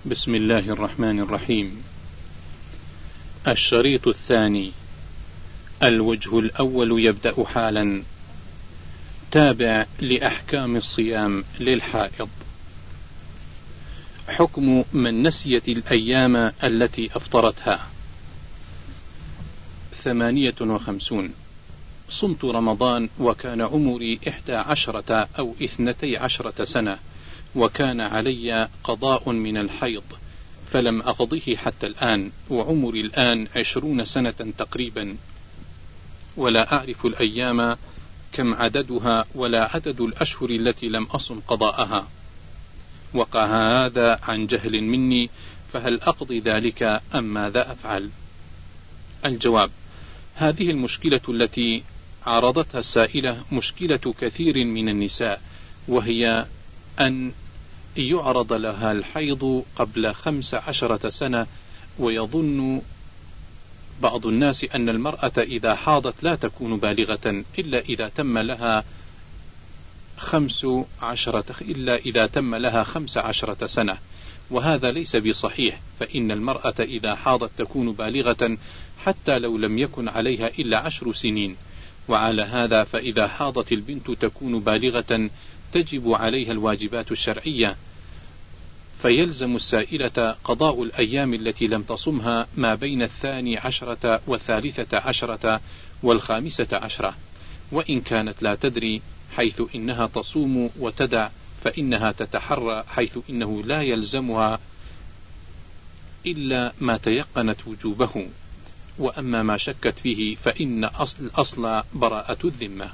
بسم الله الرحمن الرحيم. الشريط الثاني. الوجه الأول يبدأ حالا. تابع لأحكام الصيام للحائض. حكم من نسيت الأيام التي أفطرتها. 58. صمت رمضان وكان عمري 11 أو 12 سنة، وكان علي قضاء من الحيض فلم أقضه حتى الآن، وعمري الآن 20 سنة تقريبا، ولا أعرف الأيام كم عددها ولا عدد الأشهر التي لم أصم قضاءها. وقع هذا عن جهل مني، فهل أقضي ذلك أم ماذا أفعل؟ الجواب: هذه المشكلة التي عرضتها السائلة مشكلة كثير من النساء، وهي أن يعرض لها الحيض قبل 15 سنة، ويظن بعض الناس أن المرأة إذا حاضت لا تكون بالغة إلا إذا تم لها 15 سنة، وهذا ليس بصحيح، فإن المرأة إذا حاضت تكون بالغة حتى لو لم يكن عليها إلا 10 سنين. وعلى هذا فإذا حاضت البنت تكون بالغة تجب عليها الواجبات الشرعية، فيلزم السائلة قضاء الأيام التي لم تصمها ما بين 12 و13 و15، وإن كانت لا تدري، حيث إنها تصوم وتدع، فإنها تتحرى، حيث إنه لا يلزمها إلا ما تيقنت وجوبه، وأما ما شكت فيه فإن الأصل براءة الذمة.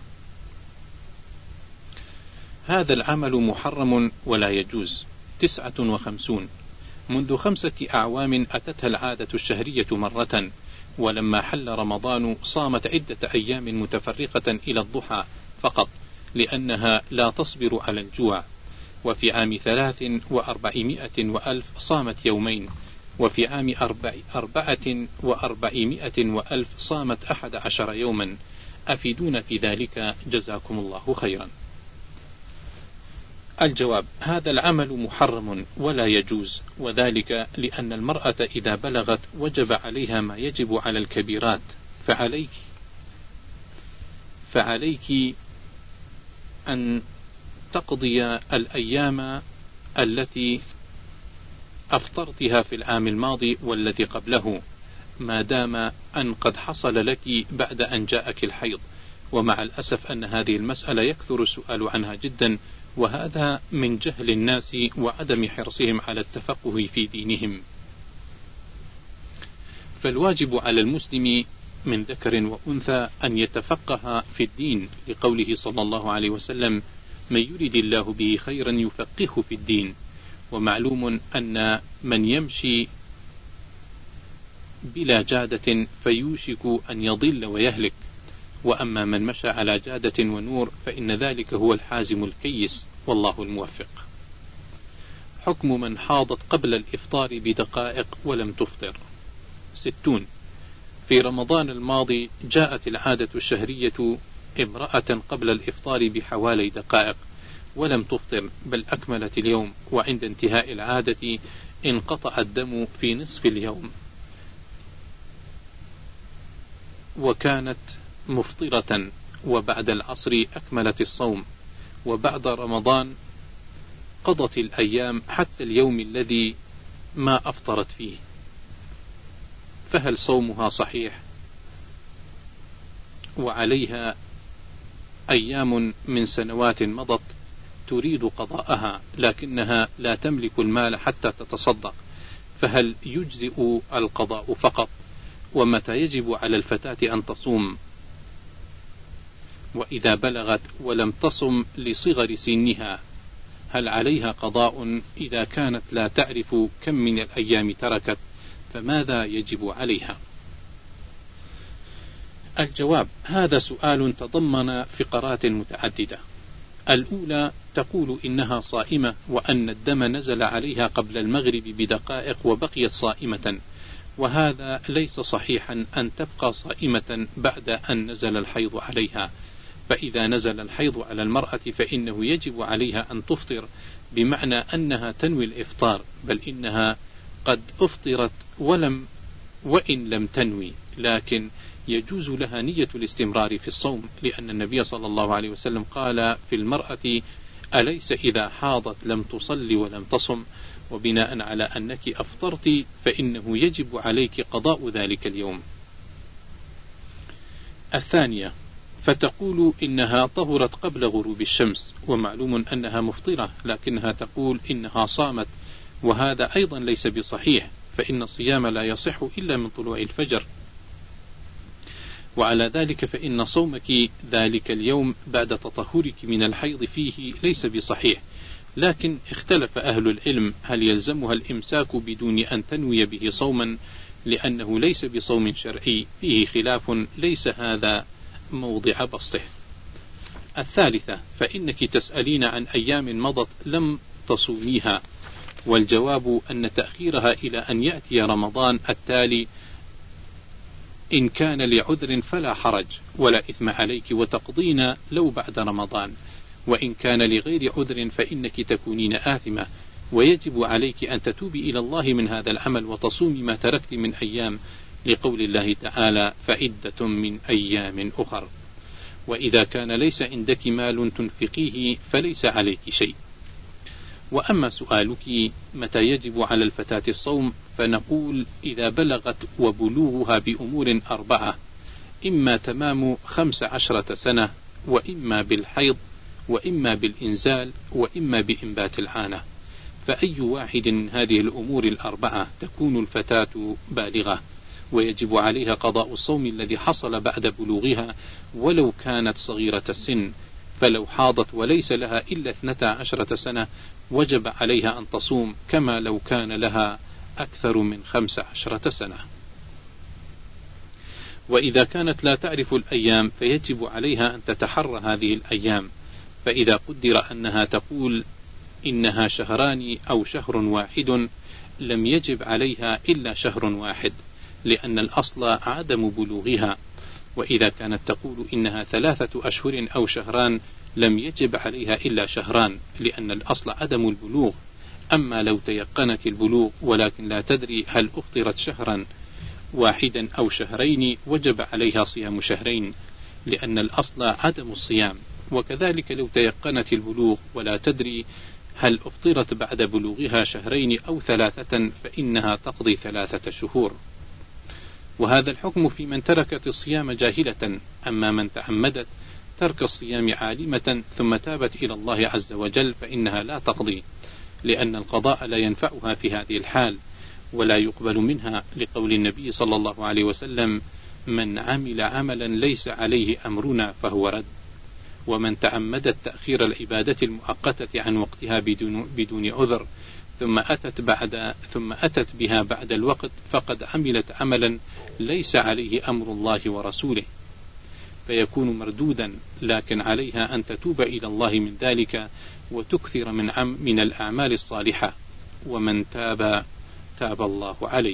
هذا العمل محرم ولا يجوز. 59. منذ 5 أعوام أتتها العادة الشهرية مرة، ولما حل رمضان صامت عدة أيام متفرقة إلى الضحى فقط، لأنها لا تصبر على الجوع. وفي عام 4300 وألف صامت يومين، وفي عام 4400 وألف صامت 11 يوما. أفيدون في ذلك جزاكم الله خيرا. الجواب: هذا العمل محرم ولا يجوز، وذلك لأن المرأة إذا بلغت وجب عليها ما يجب على الكبيرات، فعليك أن تقضي الأيام التي أفطرتها في العام الماضي والذي قبله، ما دام أن قد حصل لك بعد أن جاءك الحيض. ومع الأسف أن هذه المسألة يكثر السؤال عنها جدا، وهذا من جهل الناس وعدم حرصهم على التفقه في دينهم. فالواجب على المسلم من ذكر وأنثى أن يتفقه في الدين، لقوله صلى الله عليه وسلم: من يرد الله به خيرا يفقهه في الدين. ومعلوم أن من يمشي بلا جادة فيوشك أن يضل ويهلك، وأما من مشى على جادة ونور فإن ذلك هو الحازم الكيس، والله الموفق. حكم من حاضت قبل الإفطار بدقائق ولم تفطر. 60. في رمضان الماضي جاءت العادة الشهرية امرأة قبل الإفطار بحوالي دقائق ولم تفطر، بل أكملت اليوم، وعند انتهاء العادة انقطع الدم في نصف اليوم، وكانت مفطرة، وبعد العصر أكملت الصوم، وبعد رمضان قضت الأيام حتى اليوم الذي ما أفطرت فيه، فهل صومها صحيح؟ وعليها أيام من سنوات مضت تريد قضاءها، لكنها لا تملك المال حتى تتصدق، فهل يجزئ القضاء فقط؟ ومتى يجب على الفتاة أن تصوم؟ وإذا بلغت ولم تصم لصغر سنها هل عليها قضاء إذا كانت لا تعرف كم من الأيام تركت؟ فماذا يجب عليها؟ الجواب: هذا سؤال تضمن فقرات متعددة. الأولى تقول إنها صائمة، وأن الدم نزل عليها قبل المغرب بدقائق وبقيت صائمة، وهذا ليس صحيحا أن تبقى صائمة بعد أن نزل الحيض عليها، فإذا نزل الحيض على المرأة فإنه يجب عليها أن تفطر، بمعنى أنها تنوي الإفطار، بل إنها قد أفطرت وإن لم تنوي، لكن يجوز لها نية الاستمرار في الصوم، لأن النبي صلى الله عليه وسلم قال في المرأة: أليس إذا حاضت لم تصلي ولم تصم؟ وبناء على أنك أفطرت فإنه يجب عليك قضاء ذلك اليوم. الثانية، فتقول إنها طهرت قبل غروب الشمس، ومعلوم أنها مفطرة، لكنها تقول إنها صامت، وهذا أيضا ليس بصحيح، فإن الصيام لا يصح إلا من طلوع الفجر، وعلى ذلك فإن صومك ذلك اليوم بعد تطهرك من الحيض فيه ليس بصحيح. لكن اختلف أهل العلم هل يلزمها الإمساك بدون أن تنوي به صوما، لأنه ليس بصوم شرعي، فيه خلاف ليس هذا موضع بسطه. الثالثة، فإنك تسألين عن أيام مضت لم تصوميها، والجواب أن تأخيرها إلى أن يأتي رمضان التالي إن كان لعذر فلا حرج ولا إثم عليك، وتقضين لو بعد رمضان، وإن كان لغير عذر فإنك تكونين آثمة، ويجب عليك أن تتوبي إلى الله من هذا العمل وتصومي ما تركت من أيام، لقول الله تعالى: فعدة من أيام أخر. وإذا كان ليس عندك مال تنفقيه فليس عليك شيء. وأما سؤالك متى يجب على الفتاة الصوم، فنقول: إذا بلغت، وبلوغها بأمور 4: إما تمام 15 سنة، وإما بالحيض، وإما بالإنزال، وإما بإنبات العانة، فأي واحد من هذه الأمور 4 تكون الفتاة بالغة، ويجب عليها قضاء الصوم الذي حصل بعد بلوغها ولو كانت صغيرة السن. فلو حاضت وليس لها إلا 12 سنة وجب عليها أن تصوم، كما لو كان لها أكثر من 15 سنة. وإذا كانت لا تعرف الأيام فيجب عليها أن تتحرى هذه الأيام، فإذا قدر أنها تقول إنها شهران أو شهر واحد لم يجب عليها إلا شهر واحد، لأن الأصل عدم بلوغها. وإذا كانت تقول إنها 3 أشهر أو شهران لم يجب عليها إلا شهران، لأن الأصل عدم البلوغ. أما لو تيقنت البلوغ ولكن لا تدري هل أفطرت شهرا واحدا أو شهرين وجب عليها صيام شهرين، لأن الأصل عدم الصيام. وكذلك لو تيقنت البلوغ ولا تدري هل أفطرت بعد بلوغها شهرين أو 3 فإنها تقضي 3 شهور. وهذا الحكم في من تركت الصيام جاهلة. أما من تعمدت ترك الصيام عالمة ثم تابت إلى الله عز وجل فإنها لا تقضي، لأن القضاء لا ينفعها في هذه الحال ولا يقبل منها، لقول النبي صلى الله عليه وسلم: من عمل عملا ليس عليه أمرنا فهو رد. ومن تعمدت تأخير العبادة المؤقتة عن وقتها بدون عذر ثم أتت بها بعد الوقت فقد عملت عملا ليس عليه أمر الله ورسوله، فيكون مردودا. لكن عليها أن تتوب إلى الله من ذلك وتكثر من الأعمال الصالحة، ومن تاب الله عليه.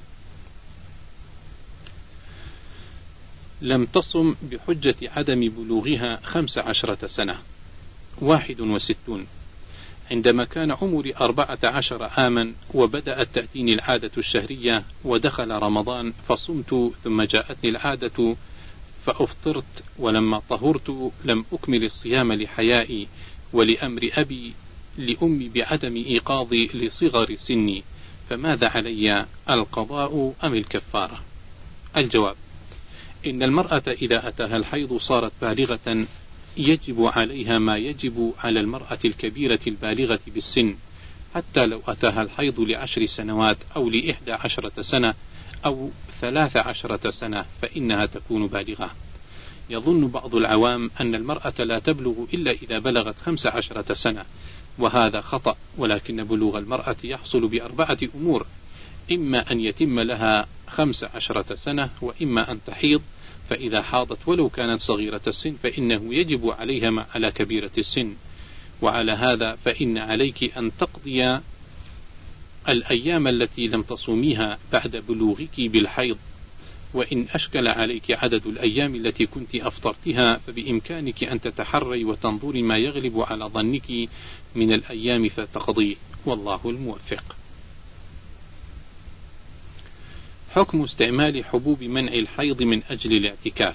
لم تصم بحجة عدم بلوغها 15 سنة. 61. عندما كان عمري 14 عاما وبدأت تأتيني العادة الشهرية ودخل رمضان فصمت، ثم جاءتني العادة فأفطرت، ولما طهرت لم أكمل الصيام لحيائي ولأمر أبي لأمي بعدم إيقاظي لصغر سني، فماذا علي، القضاء أم الكفارة؟ الجواب: إن المرأة إذا أتاها الحيض صارت بالغة يجب عليها ما يجب على المرأة الكبيرة البالغة بالسن، حتى لو أتاها الحيض ل10 سنوات أو ل11 سنة أو 13 سنة فإنها تكون بالغة. يظن بعض العوام أن المرأة لا تبلغ إلا إذا بلغت 15 سنة، وهذا خطأ، ولكن بلوغ المرأة يحصل ب4 أمور: إما أن يتم لها 15 سنة، وإما أن تحيض، فإذا حاضت ولو كانت صغيرة السن فإنه يجب عليها ما على كبيرة السن. وعلى هذا فإن عليك أن تقضي الأيام التي لم تصوميها بعد بلوغك بالحيض، وإن أشكل عليك عدد الأيام التي كنت أفطرتها فبإمكانك أن تتحري وتنظري ما يغلب على ظنك من الأيام فتقضيه، والله الموفق. حكم استعمال حبوب منع الحيض من أجل الاعتكاف.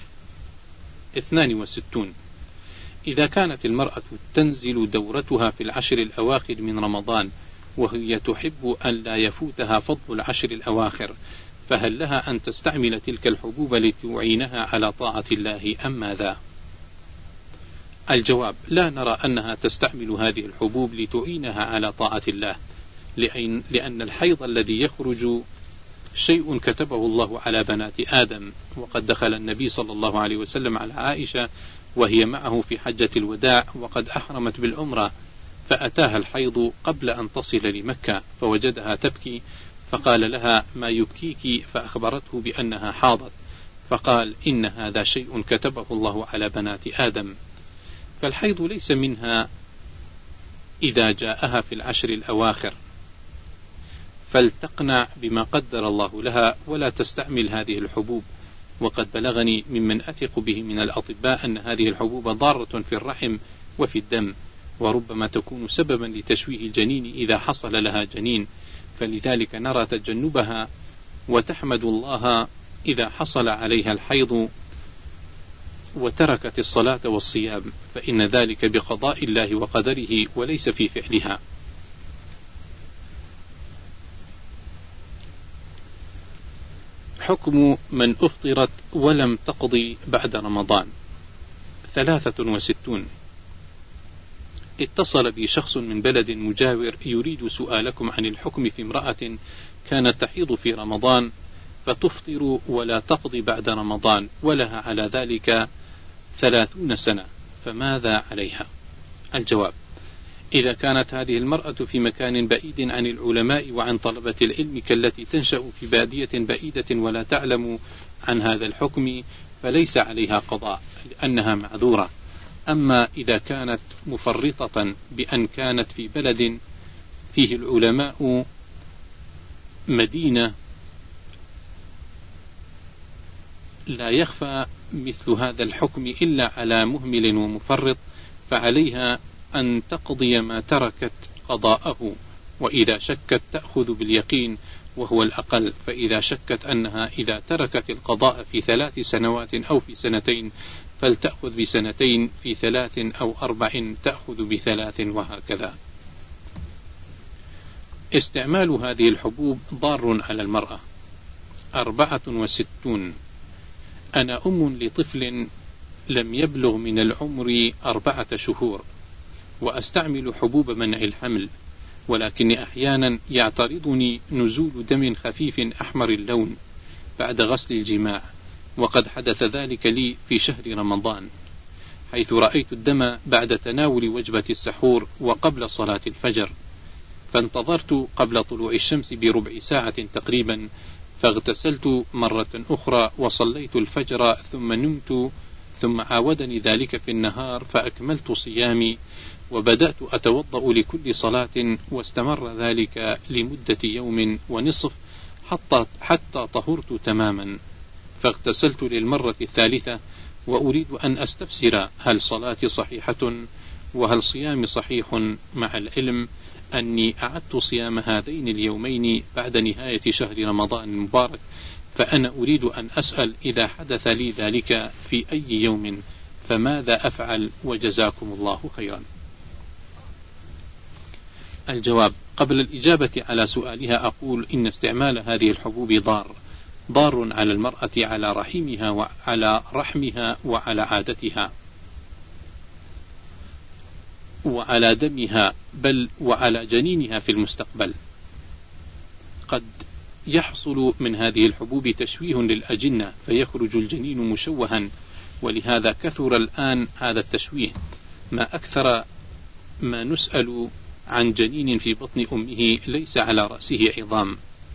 62. إذا كانت المرأة تنزل دورتها في العشر الأواخر من رمضان وهي تحب أن لا يفوتها فضل العشر الأواخر، فهل لها أن تستعمل تلك الحبوب لتعينها على طاعة الله أم ماذا؟ الجواب: لا نرى أنها تستعمل هذه الحبوب لتعينها على طاعة الله، لأن الحيض الذي يخرج شيء كتبه الله على بنات آدم، وقد دخل النبي صلى الله عليه وسلم على عائشة وهي معه في حجة الوداع وقد أحرمت بالعمرة، فأتاها الحيض قبل أن تصل لمكة فوجدها تبكي، فقال لها: ما يبكيك؟ فأخبرته بأنها حاضت، فقال: إن هذا شيء كتبه الله على بنات آدم. فالحيض ليس منها إذا جاءها في العشر الأواخر، فلتقنع بما قدر الله لها ولا تستعمل هذه الحبوب. وقد بلغني ممن أثق به من الأطباء أن هذه الحبوب ضارة في الرحم وفي الدم، وربما تكون سببا لتشويه الجنين إذا حصل لها جنين، فلذلك نرى تجنبها، وتحمد الله إذا حصل عليها الحيض وتركت الصلاة والصيام، فإن ذلك بقضاء الله وقدره وليس في فعلها. حكم من أفطرت ولم تقضي بعد رمضان. 63. اتصل بي شخص من بلد مجاور يريد سؤالكم عن الحكم في امرأة كانت تحيض في رمضان فتفطر ولا تقضي بعد رمضان ولها على ذلك 30 سنة، فماذا عليها؟ الجواب: إذا كانت هذه المرأة في مكان بعيد عن العلماء وعن طلبة العلم كالتي تنشأ في بادية بعيدة ولا تعلم عن هذا الحكم فليس عليها قضاء لأنها معذورة. أما إذا كانت مفرطة بأن كانت في بلد فيه العلماء مدينة لا يخفى مثل هذا الحكم إلا على مهمل ومفرط، فعليها أن تقضي ما تركت قضاءه، وإذا شكت تأخذ باليقين وهو الأقل، فإذا شكت أنها إذا تركت القضاء في 3 سنوات أو في 2 سنين فلتأخذ ب2 في 3 أو 4 تأخذ ب3 وهكذا. استعمال هذه الحبوب ضار على المرأة. 64. أنا أم لطفل لم يبلغ من العمر 4 شهور، وأستعمل حبوب منع الحمل، ولكني أحيانا يعترضني نزول دم خفيف أحمر اللون بعد غسل الجماع، وقد حدث ذلك لي في شهر رمضان، حيث رأيت الدم بعد تناول وجبة السحور وقبل صلاة الفجر، فانتظرت قبل طلوع الشمس بربع ساعة تقريبا، فاغتسلت مرة أخرى وصليت الفجر ثم نمت، ثم عاودني ذلك في النهار فأكملت صيامي، وبدأت أتوضأ لكل صلاة، واستمر ذلك لمدة يوم ونصف حتى طهرت تماما، فاغتسلت للمرة الثالثة، وأريد أن أستفسر هل صلاتي صحيحة وهل صيامي صحيح، مع العلم أني أعدت صيام هذين اليومين بعد نهاية شهر رمضان المبارك، فأنا أريد أن أسأل إذا حدث لي ذلك في أي يوم فماذا أفعل، وجزاكم الله خيرا. الجواب: قبل الإجابة على سؤالها أقول إن استعمال هذه الحبوب ضار على المرأة، على رحمها وعلى عادتها وعلى دمها، بل وعلى جنينها في المستقبل. قد يحصل من هذه الحبوب تشويه للأجنة فيخرج الجنين مشوها، ولهذا كثر الآن هذا التشويه، ما أكثر ما نسأل عن جنين في بطن أمه ليس على رأسه عظام،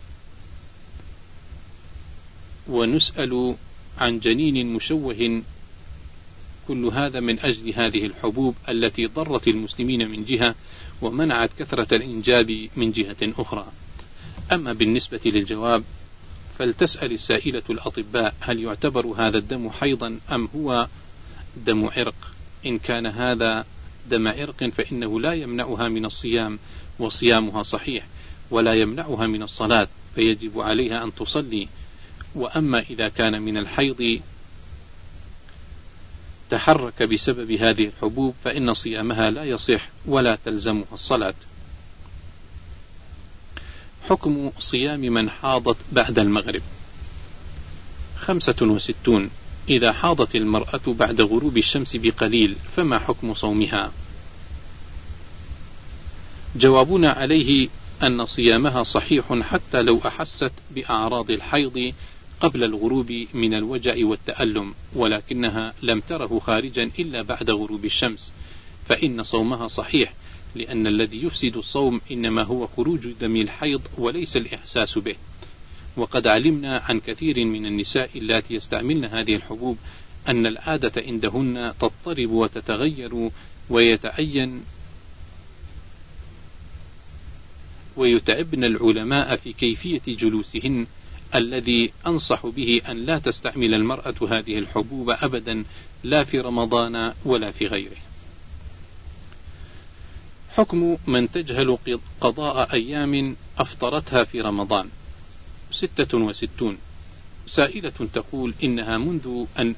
ونسأل عن جنين مشوه، كل هذا من أجل هذه الحبوب التي ضرت المسلمين من جهة ومنعت كثرة الإنجاب من جهة أخرى. أما بالنسبة للجواب فلتسأل السائلة الأطباء هل يعتبر هذا الدم حيضا أم هو دم عرق؟ إن كان هذا دم عرق فإنه لا يمنعها من الصيام وصيامها صحيح، ولا يمنعها من الصلاة فيجب عليها أن تصلي. وأما إذا كان من الحيض تحرك بسبب هذه الحبوب فإن صيامها لا يصح ولا تلزمها الصلاة. حكم صيام من حاضت بعد المغرب. 65. إذا حاضت المرأة بعد غروب الشمس بقليل فما حكم صومها؟ جوابنا عليه أن صيامها صحيح حتى لو أحست بأعراض الحيض قبل الغروب من الوجع والتألم، ولكنها لم تره خارجا إلا بعد غروب الشمس، فإن صومها صحيح، لأن الذي يفسد الصوم إنما هو خروج دم الحيض وليس الإحساس به. وقد علمنا عن كثير من النساء اللاتي يستعملن هذه الحبوب أن العادة عندهن تضطرب وتتغير ويتعبن العلماء في كيفية جلوسهن، الذي أنصح به أن لا تستعمل المرأة هذه الحبوب أبدا، لا في رمضان ولا في غيره. حكم من تجهل قضاء أيام أفطرتها في رمضان. 66. سائلة تقول إنها منذ أن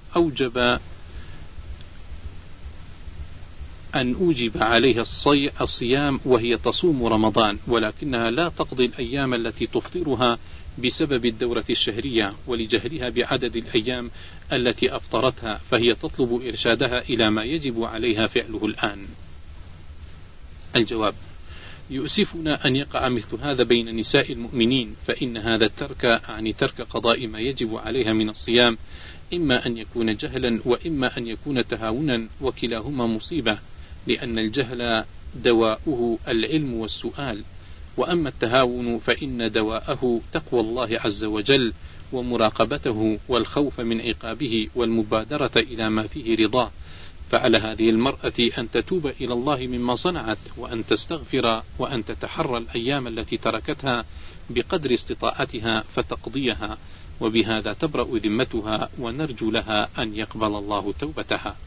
أوجب عليها الصيام وهي تصوم رمضان، ولكنها لا تقضي الأيام التي تفطرها بسبب الدورة الشهرية ولجهلها بعدد الأيام التي أفطرتها، فهي تطلب إرشادها إلى ما يجب عليها فعله الآن. الجواب: يؤسفنا أن يقع مثل هذا بين نساء المؤمنين، فإن هذا الترك ترك قضاء ما يجب عليها من الصيام، إما أن يكون جهلا وإما أن يكون تهاونا، وكلاهما مصيبة، لأن الجهل دواؤه العلم والسؤال، وأما التهاون فإن دواءه تقوى الله عز وجل ومراقبته والخوف من عقابه والمبادرة إلى ما فيه رضاه. فعلى هذه المرأة أن تتوب إلى الله مما صنعت، وأن تستغفر، وأن تتحرى الأيام التي تركتها بقدر استطاعتها فتقضيها، وبهذا تبرأ ذمتها، ونرجو لها أن يقبل الله توبتها.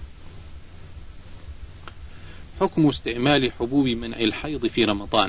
حكم استعمال حبوب منع الحيض في رمضان.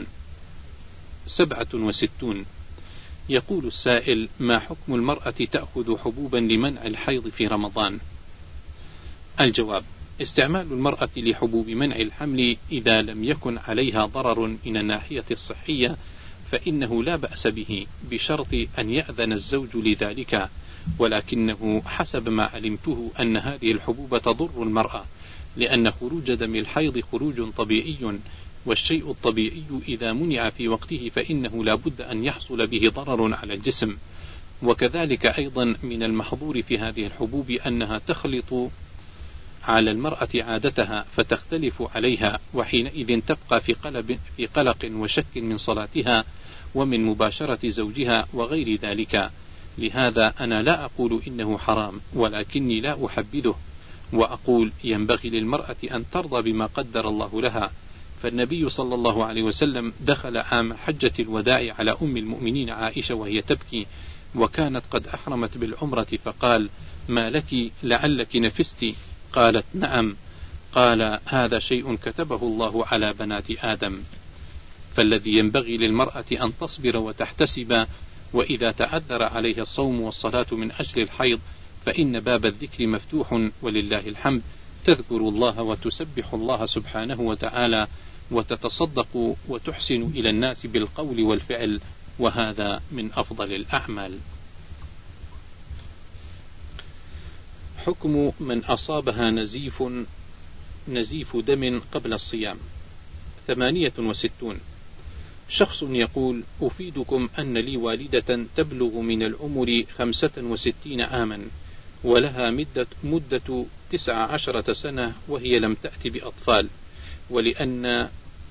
67. يقول السائل: ما حكم المرأة تأخذ حبوبا لمنع الحيض في رمضان؟ الجواب: استعمال المرأة لحبوب منع الحمل إذا لم يكن عليها ضرر من الناحية الصحية فإنه لا بأس به، بشرط أن يأذن الزوج لذلك، ولكنه حسب ما علمته أن هذه الحبوب تضر المرأة، لأن خروج دم الحيض خروج طبيعي، والشيء الطبيعي إذا منع في وقته فإنه لا بد أن يحصل به ضرر على الجسم. وكذلك أيضا من المحظور في هذه الحبوب أنها تخلط على المرأة عادتها فتختلف عليها، وحينئذ تبقى في قلق وشك من صلاتها ومن مباشرة زوجها وغير ذلك. لهذا أنا لا أقول إنه حرام، ولكني لا أحبذه، وأقول ينبغي للمرأة أن ترضى بما قدر الله لها. فالنبي صلى الله عليه وسلم دخل عام حجة الوداع على أم المؤمنين عائشة وهي تبكي، وكانت قد أحرمت بالعمرة، فقال: ما لك لعلك نفست؟ قالت: نعم. قال: هذا شيء كتبه الله على بنات آدم. فالذي ينبغي للمرأة أن تصبر وتحتسب، وإذا تعذر عليها الصوم والصلاة من أجل الحيض فإن باب الذكر مفتوح ولله الحمد، تذكر الله وتسبح الله سبحانه وتعالى وتتصدق وتحسن إلى الناس بالقول والفعل، وهذا من أفضل الأعمال. حكم من أصابها نزيف دم قبل الصيام. 68. شخص يقول: أفيدكم أن لي والدة تبلغ من العمر 65 عاما، ولها مدة 19 سنة وهي لم تأت بأطفال، ولأن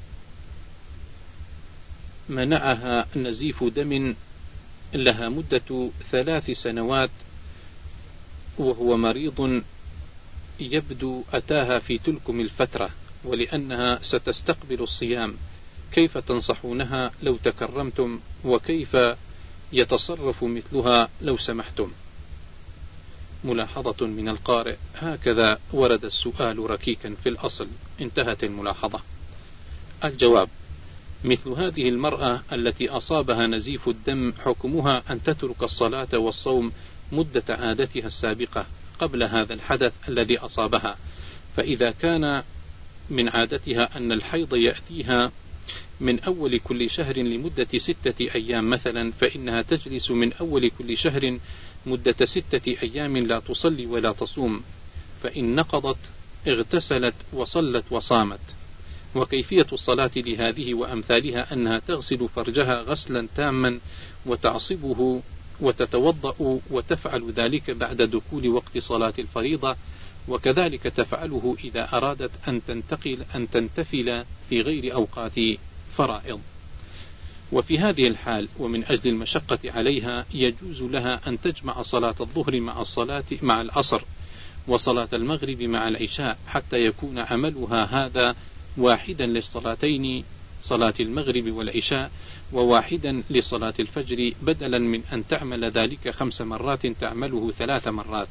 منعها نزيف دم لها مدة 3 سنوات وهو مريض يبدو أتاها في تلكم الفترة، ولأنها ستستقبل الصيام، كيف تنصحونها لو تكرمتم؟ وكيف يتصرف مثلها لو سمحتم. ملاحظة من القارئ: هكذا ورد السؤال ركيكا في الأصل. انتهت الملاحظة. الجواب: مثل هذه المرأة التي أصابها نزيف الدم حكمها أن تترك الصلاة والصوم مدة عادتها السابقة قبل هذا الحدث الذي أصابها. فإذا كان من عادتها أن الحيض يأتيها من أول كل شهر لمدة 6 أيام مثلا، فإنها تجلس من أول كل شهر مدة 6 أيام لا تصلي ولا تصوم، فإن نقضت اغتسلت وصلت وصامت. وكيفية الصلاة لهذه وأمثالها أنها تغسل فرجها غسلا تاما وتعصبه وتتوضأ، وتفعل ذلك بعد دخول وقت صلاة الفريضة، وكذلك تفعله إذا أرادت أن تنتفل في غير أوقات فرائض. وفي هذه الحال ومن أجل المشقة عليها يجوز لها أن تجمع صلاة الظهر مع العصر، وصلاة المغرب مع العشاء، حتى يكون عملها هذا واحدا للصلاتين، صلاة المغرب والعشاء، وواحدا لصلاة الفجر، بدلا من أن تعمل ذلك 5 مرات تعمله 3 مرات.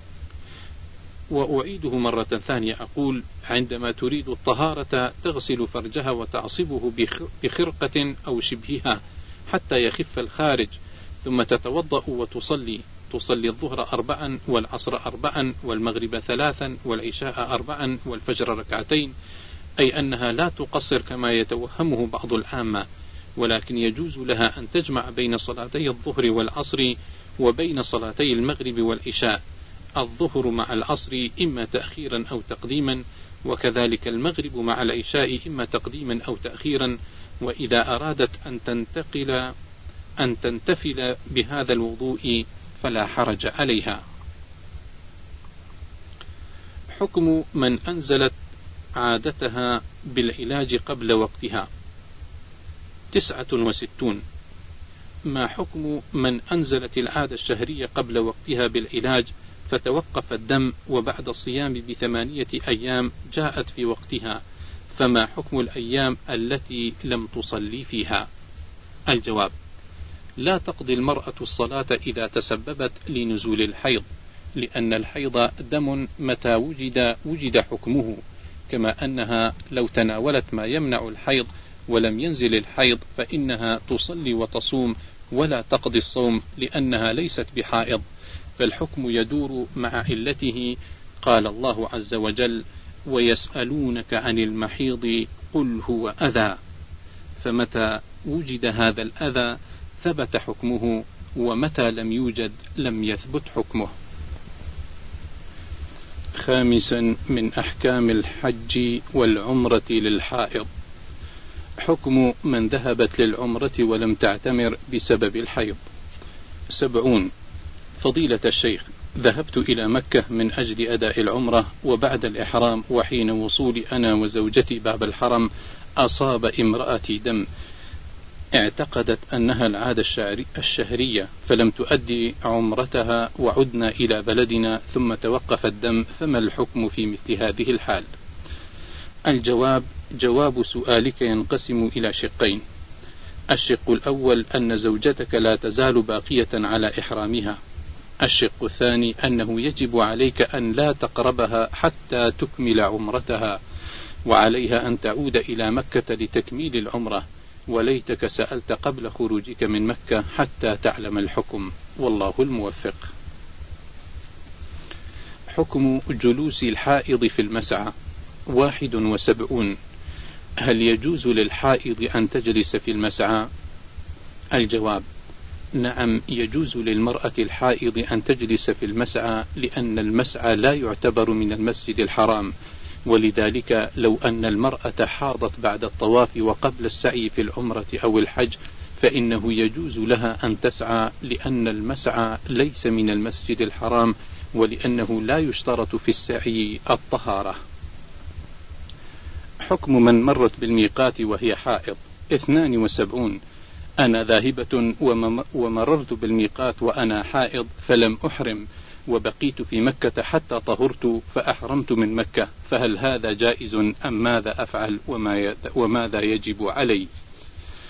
وأعيده مرة ثانية أقول: عندما تريد الطهارة تغسل فرجها وتعصبه بخرقة أو شبهها حتى يخف الخارج، ثم تتوضأ وتصلي الظهر 4 والعصر 4 والمغرب 3 والعشاء 4 والفجر 2، أي أنها لا تقصر كما يتوهمه بعض العامة، ولكن يجوز لها أن تجمع بين صلاتي الظهر والعصر وبين صلاتي المغرب والعشاء، الظهر مع العصر إما تأخيرا أو تقديما، وكذلك المغرب مع العشاء إما تقديما أو تأخيرا. وإذا أرادت أن تنتفل بهذا الوضوء فلا حرج عليها. حكم من أنزلت عادتها بالعلاج قبل وقتها. 69. ما حكم من أنزلت العادة الشهرية قبل وقتها بالعلاج فتوقف الدم، وبعد الصيام ب8 أيام جاءت في وقتها، فما حكم الأيام التي لم تصلي فيها؟ الجواب: لا تقضي المرأة الصلاة إذا تسببت لنزول الحيض، لأن الحيض دم متى وجد حكمه، كما أنها لو تناولت ما يمنع الحيض ولم ينزل الحيض فإنها تصلي وتصوم ولا تقضي الصوم، لأنها ليست بحائض، فالحكم يدور مع علته. قال الله عز وجل: ويسألونك عن المحيض قل هو أذى، فمتى وجد هذا الأذى ثبت حكمه، ومتى لم يوجد لم يثبت حكمه. 5. من أحكام الحج والعمرة للحائض. حكم من ذهبت للعمرة ولم تعتمر بسبب الحيض. 70. فضيلة الشيخ، ذهبت إلى مكة من أجل أداء العمرة، وبعد الإحرام وحين وصولي أنا وزوجتي باب الحرم أصاب امرأتي دم، اعتقدت أنها العادة الشهرية، فلم تؤدي عمرتها وعدنا إلى بلدنا ثم توقف الدم، فما الحكم في مثل هذه الحال؟ الجواب: جواب سؤالك ينقسم إلى شقين. الشق الأول أن زوجتك لا تزال باقية على إحرامها. الشق الثاني أنه يجب عليك أن لا تقربها حتى تكمل عمرتها، وعليها أن تعود إلى مكة لتكميل العمرة، وليتك سألت قبل خروجك من مكة حتى تعلم الحكم، والله الموفق. حكم جلوس الحائض في المسعى. 71. هل يجوز للحائض أن تجلس في المسعى؟ الجواب: نعم، يجوز للمرأة الحائض أن تجلس في المسعى، لأن المسعى لا يعتبر من المسجد الحرام، ولذلك لو أن المرأة حاضت بعد الطواف وقبل السعي في العمرة أو الحج فإنه يجوز لها أن تسعى، لأن المسعى ليس من المسجد الحرام، ولأنه لا يشترط في السعي الطهارة. حكم من مرت بالميقات وهي حائض. 72. أنا ذاهبة ومررت بالميقات وأنا حائض فلم أحرم، وبقيت في مكة حتى طهرت فأحرمت من مكة، فهل هذا جائز أم ماذا أفعل وماذا يجب علي؟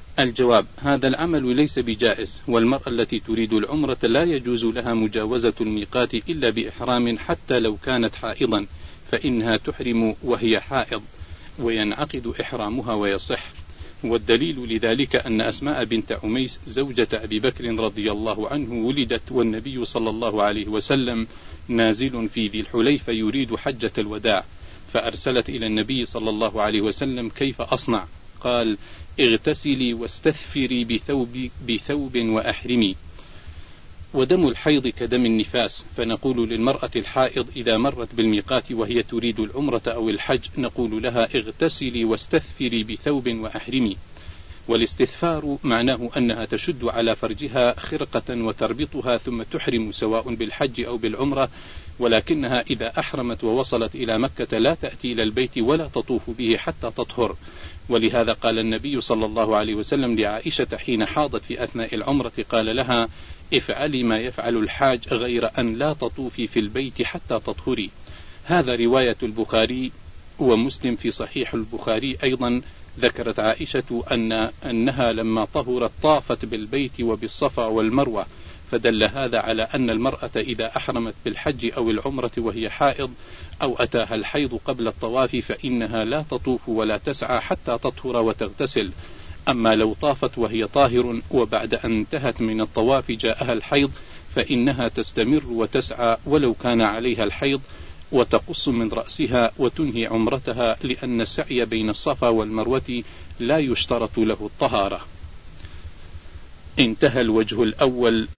الجواب: هذا العمل ليس بجائز، والمرأة التي تريد العمرة لا يجوز لها مجاوزة الميقات إلا بإحرام حتى لو كانت حائضا، فإنها تحرم وهي حائض وينعقد إحرامها ويصح. والدليل لذلك أن أسماء بنت عميس زوجة أبي بكر رضي الله عنه ولدت والنبي صلى الله عليه وسلم نازل في ذي الحليفة يريد حجة الوداع، فأرسلت إلى النبي صلى الله عليه وسلم: كيف أصنع؟ قال: اغتسلي واستثفري بثوب وأحرمي. ودم الحيض كدم النفاس، فنقول للمرأة الحائض إذا مرت بالميقات وهي تريد العمرة أو الحج نقول لها: اغتسلي واستثفري بثوب وأحرمي. والاستثفار معناه أنها تشد على فرجها خرقة وتربطها ثم تحرم سواء بالحج أو بالعمرة، ولكنها إذا أحرمت ووصلت إلى مكة لا تأتي إلى البيت ولا تطوف به حتى تطهر. ولهذا قال النبي صلى الله عليه وسلم لعائشة حين حاضت في أثناء العمرة، قال لها: افعلي ما يفعل الحاج غير أن لا تطوفي في البيت حتى تطهري. هذا رواية البخاري ومسلم. في صحيح البخاري أيضا ذكرت عائشة أنها لما طهرت طافت بالبيت وبالصفا والمروة، فدل هذا على أن المرأة إذا أحرمت بالحج أو العمرة وهي حائض أو أتاها الحيض قبل الطواف فإنها لا تطوف ولا تسعى حتى تطهر وتغتسل. أما لو طافت وهي طاهر وبعد أن انتهت من الطواف جاءها الحيض فإنها تستمر وتسعى ولو كان عليها الحيض، وتقص من رأسها وتنهي عمرتها، لأن السعي بين الصفا والمروة لا يشترط له الطهارة. انتهى الوجه الأول.